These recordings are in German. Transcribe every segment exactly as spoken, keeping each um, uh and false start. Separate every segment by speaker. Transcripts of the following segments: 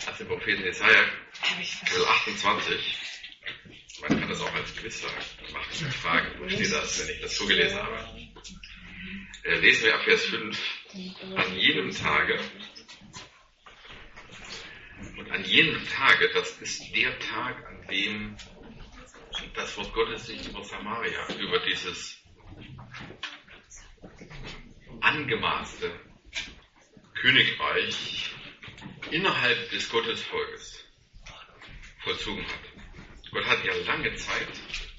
Speaker 1: als im Propheten Jesaja, Kapitel achtundzwanzig, man kann das auch als Quiz sagen, dann macht mich fragen, wo steht das, wenn ich das so gelesen habe. Äh, lesen wir ab Vers fünf, an jenem Tage, und an jenem Tage, das ist der Tag, an dem das Wort Gottes sich über Samaria, über dieses angemaßte Königreich innerhalb des Gottesvolkes vollzogen hat. Gott hat ja lange Zeit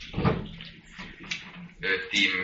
Speaker 1: äh, dem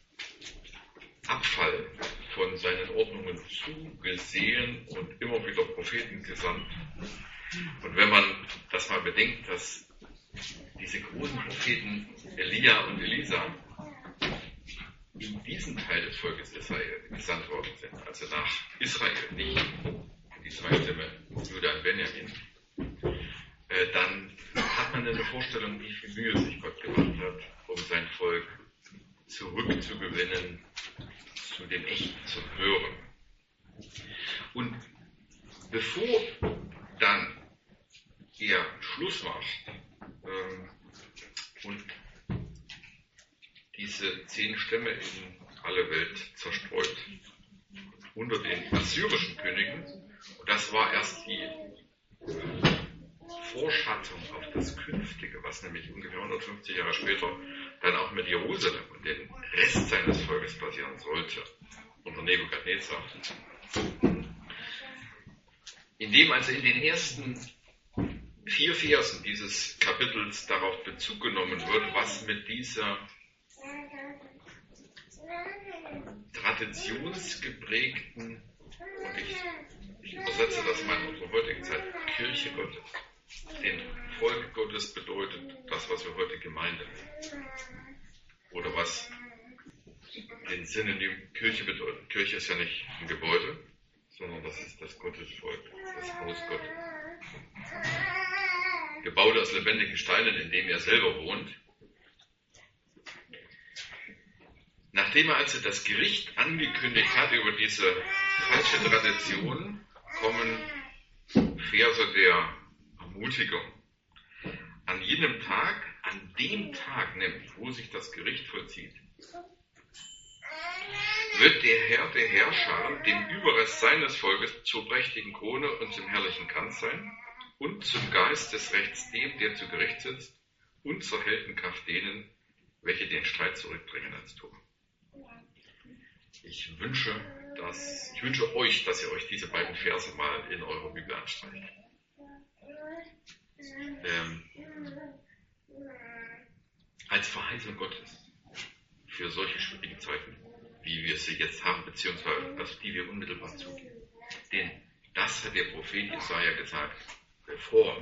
Speaker 1: Abfall von seinen Ordnungen zugesehen und immer wieder Propheten gesandt. Und wenn man das mal bedenkt, dass diese großen Propheten Elia und Elisa in diesen Teil des Volkes Israel gesandt worden sind, also nach Israel, nicht in die zwei Stämme Juda und Benjamin, äh, dann hat man eine Vorstellung, wie viel Mühe sich Gott gemacht hat, um sein Volk zurückzugewinnen zu dem Echten, zum Hören. Und bevor dann er Schluss macht ähm, und diese zehn Stämme in alle Welt zerstreut, unter den assyrischen Königen, und das war erst die Vorschattung auf das Künftige, was nämlich ungefähr hundertfünfzig Jahre später dann auch mit Jerusalem und dem Rest seines Volkes passieren sollte, unter Nebukadnezar. Indem also in den ersten vier Versen dieses Kapitels darauf Bezug genommen wird, was mit dieser traditionsgeprägten, und ich, ich übersetze das mal in unserer heutigen Zeit, Kirche Gottes, den Volk Gottes bedeutet das, was wir heute Gemeinde nennen. Oder was den Sinn in dem Kirche bedeutet. Kirche ist ja nicht ein Gebäude, sondern das ist das Gottesvolk, das Haus Gottes. Gebaut aus lebendigen Steinen, in dem er selber wohnt. Nachdem er also das Gericht angekündigt hat über diese falsche Tradition, kommen Verse der Ermutigung. An jenem Tag, an dem Tag nämlich, wo sich das Gericht vollzieht, wird der Herr der Herrscher dem Überrest seines Volkes zur prächtigen Krone und zum herrlichen Kranz sein und zum Geist des Rechts dem, der zu Gericht sitzt, und zur Heldenkraft denen, welche den Streit zurückbringen ans Tor. Ich wünsche, dass, ich wünsche euch, dass ihr euch diese beiden Verse mal in eurer Bibel anstreicht. Ähm, als Verheißung Gottes für solche schwierigen Zeiten, wie wir sie jetzt haben, beziehungsweise auf die wir unmittelbar zugehen. Denn das hat der Prophet Jesaja gesagt, bevor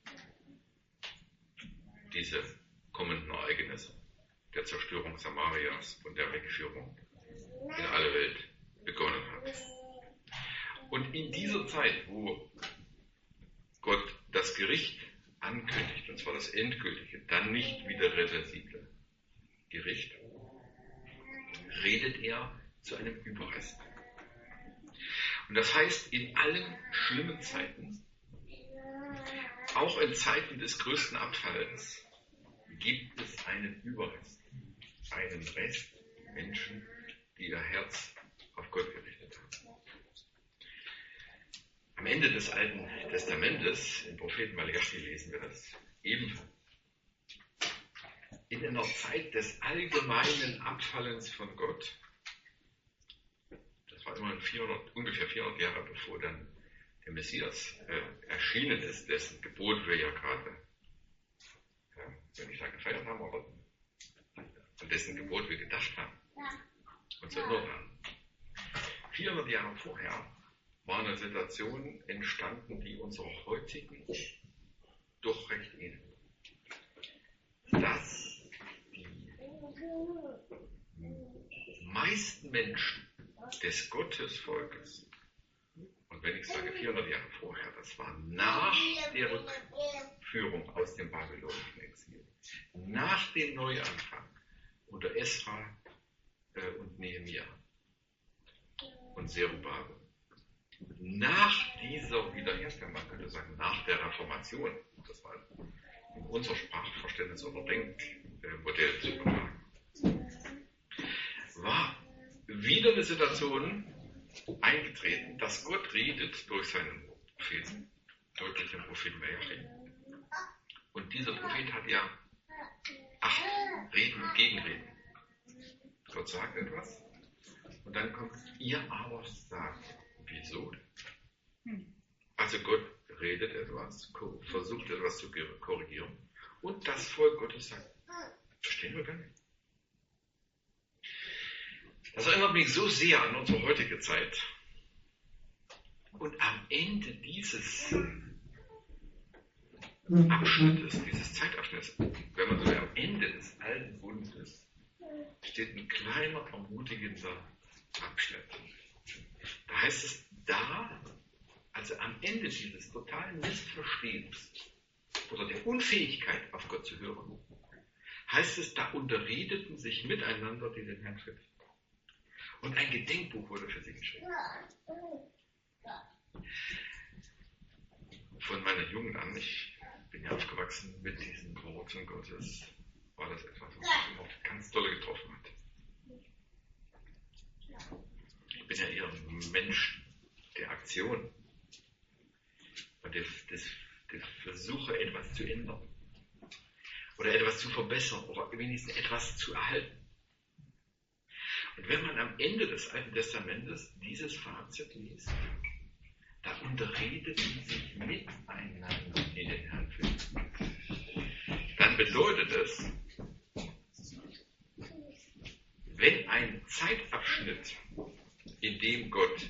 Speaker 1: diese kommenden Ereignisse der Zerstörung Samarias und der Wegführung in alle Welt begonnen hat. Und in dieser Zeit, wo Gott das Gericht ankündigt, und zwar das endgültige, dann nicht wieder reversible Gericht, redet er zu einem Überrest. Und das heißt, in allen schlimmen Zeiten, auch in Zeiten des größten Abfalls, gibt es einen Überrest, einen Rest Menschen, die ihr Herz auf Gott gerichtet haben. Am Ende des Alten Testamentes, im Propheten Malachi lesen wir das ebenfalls. In einer Zeit des allgemeinen Abfallens von Gott, das war immerhin vierhundert, ungefähr vierhundert Jahre bevor dann der Messias äh, erschienen ist, dessen Gebot wir ja gerade, ja, wenn ich sage, gefeiert haben, aber an dessen Gebot wir gedacht haben, uns erinnert haben. vierhundert Jahre vorher war eine Situation entstanden, die unserer heutigen doch recht ähnelt. Dass die meisten Menschen des Gottesvolkes, und wenn ich sage vierhundert Jahre vorher, das war nach der Rückführung aus dem babylonischen Exil, nach dem Neuanfang unter Esra äh, und Nehemia und Zerubabel, nach dieser Wiederherstellung, man könnte sagen, nach Reformation, das war in unser Sprachverständnis oder Denkmodell zu übertragen, war wieder eine Situation eingetreten, dass Gott redet durch seinen Propheten, durch den Propheten Melachi. Und dieser Prophet hat ja acht Reden und Gegenreden. Gott sagt etwas und dann kommt, ihr aber sagt, wieso? Also Gott redet etwas, versucht etwas zu korrigieren und das Volk Gottes sagt, verstehen wir gar nicht. Das erinnert mich so sehr an unsere heutige Zeit. Und am Ende dieses Abschnittes, dieses Zeitabschnitts, wenn man so will, am Ende des alten Bundes, steht ein kleiner, ermutigender Abschnitt. Da heißt es, da, also am Ende dieses totalen Missverstehens oder der Unfähigkeit, auf Gott zu hören, heißt es, da unterredeten sich miteinander, die den Herrn fürchten. Und ein Gedenkbuch wurde für sie geschrieben. Von meiner Jugend an, ich bin ja aufgewachsen mit diesen Worten Gottes, war das etwas, was mich immer ganz doll getroffen hat. Ich bin ja eher ein Mensch der Aktion und des, des, des Versuche, etwas zu ändern oder etwas zu verbessern oder wenigstens etwas zu erhalten. Und wenn man am Ende des Alten Testamentes dieses Fazit liest, da unterredeten sich miteinander in den Herrn fürchten, dann bedeutet es, wenn ein Zeitabschnitt, in dem Gott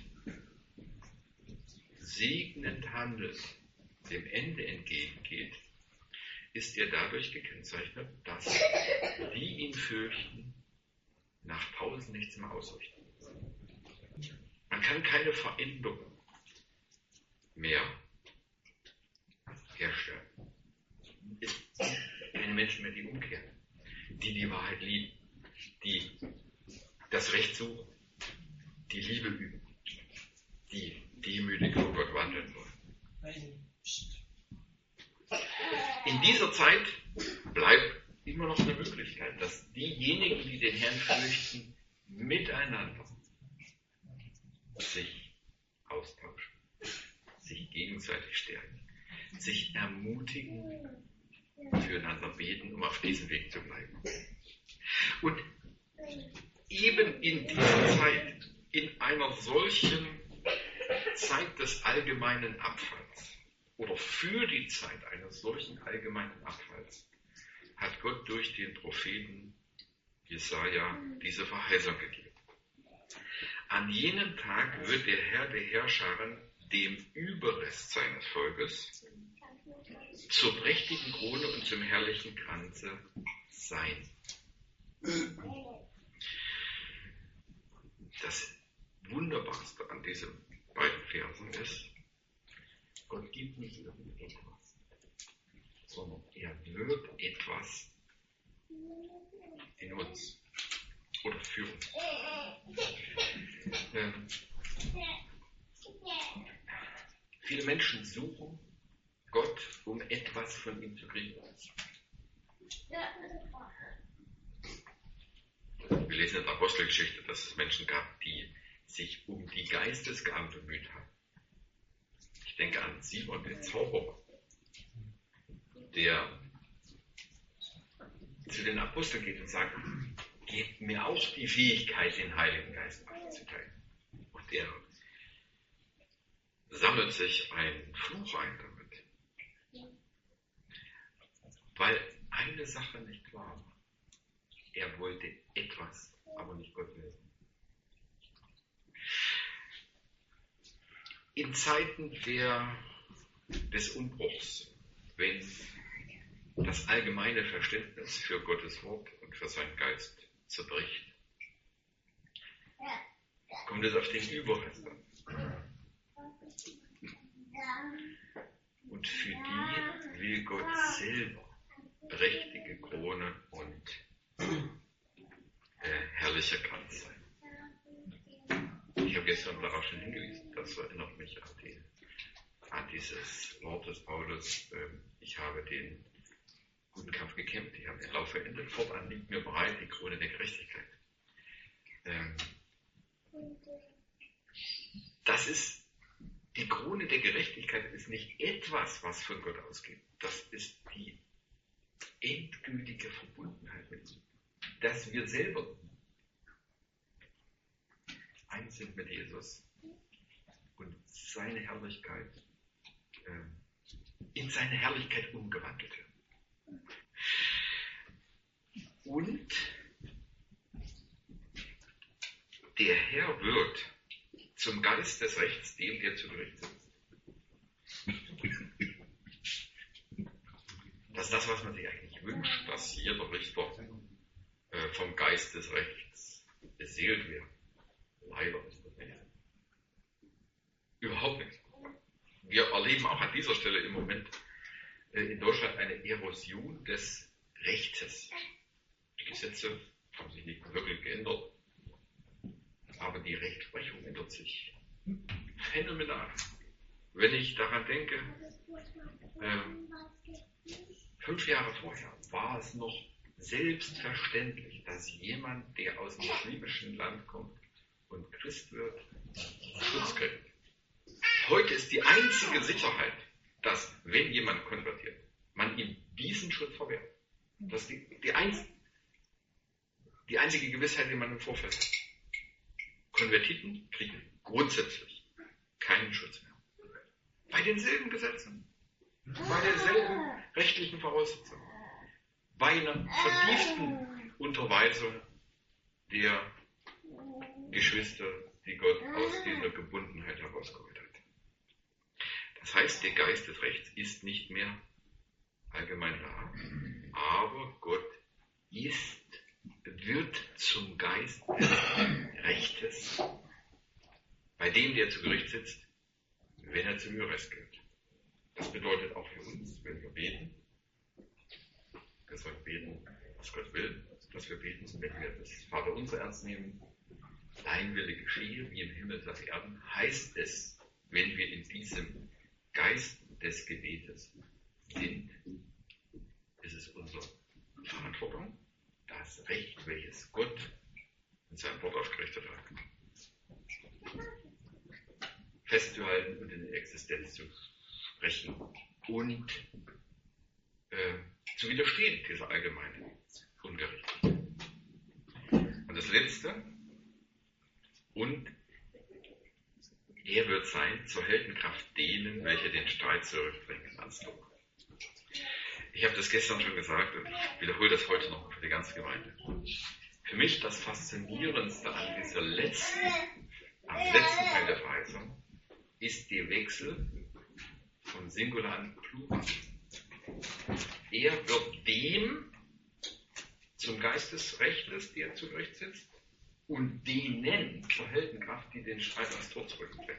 Speaker 1: segnend handelt, dem Ende entgegengeht, ist er dadurch gekennzeichnet, dass die ihn fürchten, nach Pausen nichts mehr ausrichten. Man kann keine Veränderung mehr herstellen. Es gibt keine Menschen mehr, die umkehren, die die Wahrheit lieben, die das Recht suchen, die Liebe üben, die demütig vor Gott wandeln wollen. In dieser Zeit bleibt immer noch eine Möglichkeit, dass diejenigen, die den Herrn fürchten, miteinander sich austauschen, sich gegenseitig stärken, sich ermutigen, füreinander beten, um auf diesem Weg zu bleiben. Und eben in dieser Zeit, in einer solchen Zeit des allgemeinen Abfalls oder für die Zeit eines solchen allgemeinen Abfalls, hat Gott durch den Propheten Jesaja diese Verheißung gegeben. An jenem Tag wird der Herr der Herrscharen dem Überrest seines Volkes zur prächtigen Krone und zum herrlichen Kranze sein. Das Wunderbarste an diesen beiden Versen ist, Gott gibt nicht irgendetwas, sondern er wirkt etwas in uns oder für uns. Ähm, viele Menschen suchen Gott, um etwas von ihm zu kriegen. Wir lesen in der Apostelgeschichte, dass es Menschen gab, die sich um die Geistesgaben bemüht haben. Ich denke an Simon, den Zauberer, der zu den Aposteln geht und sagt, gebt mir auch die Fähigkeit, den Heiligen Geist auszuteilen. Und er sammelt sich einen Fluch ein damit. Weil eine Sache nicht klar war. Er wollte etwas, aber nicht Gott will. In Zeiten der, des Umbruchs, wenn das allgemeine Verständnis für Gottes Wort und für seinen Geist zerbricht, kommt es auf den Überrest an. Und für die will Gott selber prächtige Krone und äh, herrlicher Kranz sein. Ich habe gestern darauf schon hingewiesen, das erinnert mich an den an dieses Wort des Paulus, äh, ich habe den guten Kampf gekämpft, ich habe den Lauf beendet, fortan liegt mir bereit die Krone der Gerechtigkeit. Ähm, das ist, die Krone der Gerechtigkeit ist nicht etwas, was von Gott ausgeht. Das ist die endgültige Verbundenheit mit ihm. Dass wir selber eins sind mit Jesus und seine Herrlichkeit, äh, in seine Herrlichkeit umgewandelt werden. Und der Herr wird zum Geist des Rechts dem, der zu Gericht sitzt. Das ist das, was man sich eigentlich wünscht, dass jeder Richter äh, vom Geist des Rechts beseelt wird. Leider ist das nicht. Überhaupt nicht. Wir erleben auch an dieser Stelle im Moment äh, in Deutschland eine Erosion des Rechtes. Die Gesetze haben sich nicht wirklich geändert, aber die Rechtsprechung ändert sich phänomenal. Wenn ich daran denke, äh, fünf Jahre vorher war es noch selbstverständlich, dass jemand, der aus einem muslimischen Land kommt und Christ wird, Schutz kriegt. Heute ist die einzige Sicherheit, dass, wenn jemand konvertiert, man ihm diesen Schutz verwehrt. Das ist die, die, einz, die einzige Gewissheit, die man im Vorfeld hat. Konvertiten kriegen grundsätzlich keinen Schutz mehr. Bei denselben Gesetzen, bei derselben rechtlichen Voraussetzungen, bei einer vertieften Unterweisung der Geschwister, die Gott aus dieser Gebundenheit herausgeholt hat. Das heißt, der Geist des Rechts ist nicht mehr allgemein da, aber Gott ist, wird zum Geist des Rechtes, bei dem, der zu Gericht sitzt, wenn er zum Jurist gilt. Das bedeutet auch für uns, wenn wir beten, wir sollen beten, was Gott will, dass wir beten, wenn wir das Vaterunser ernst nehmen, dein Wille geschehe, wie im Himmel so auf Erden, heißt es, wenn wir in diesem Geist des Gebetes sind, ist es unsere Verantwortung, das Recht, welches Gott in seinem Wort aufgerichtet hat, festzuhalten und in die Existenz zu sprechen und äh, zu widerstehen dieser allgemeinen Ungerechtigkeit. Und das Letzte, und er wird sein zur Heldenkraft denen, welche den Streit zurückbringen ans Tor. Ich habe das gestern schon gesagt und ich wiederhole das heute noch für die ganze Gemeinde. Für mich das Faszinierendste an dieser letzten, am letzten Teil der Verheißung ist der Wechsel vom Singular an Plural. Er wird dem zum Geist des Rechtes, der zu Gericht sitzt, und denen zur Heldenkraft, die den Streit ans Tor zurückbringen.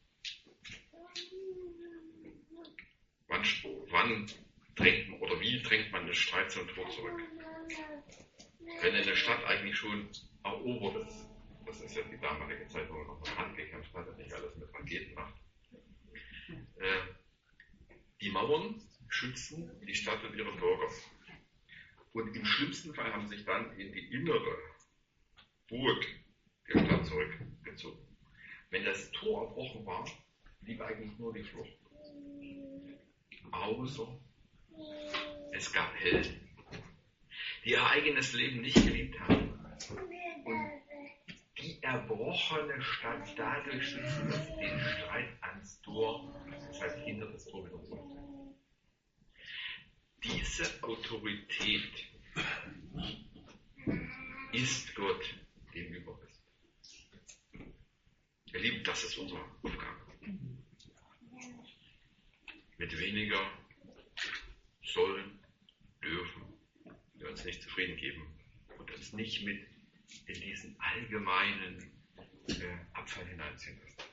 Speaker 1: Wann, wann drängt man, oder wie drängt man den Streit zum Tor zurück? Wenn eine Stadt eigentlich schon erobert ist, das ist ja die damalige Zeit, wo man noch mit Hand gekämpft hat und nicht alles mit Raketen macht. Äh, die Mauern schützen die Stadt und ihre Bürger. Und im schlimmsten Fall haben sich dann in die innere Burg der Stadt zurückgezogen. Wenn das Tor erbrochen war, blieb eigentlich nur die Flucht. Außer es gab Helden, die ihr eigenes Leben nicht geliebt haben und die erbrochene Stadt dadurch schützen, dass sie den Streit ans Tor, das heißt hinter das Tor wieder zurück. Diese Autorität ist Gott dem übergesetzt. Ihr Lieben, das ist unsere Aufgabe. Mit weniger sollen, dürfen wir uns nicht zufrieden geben und uns nicht mit in diesen allgemeinen äh, Abfall hineinziehen lassen.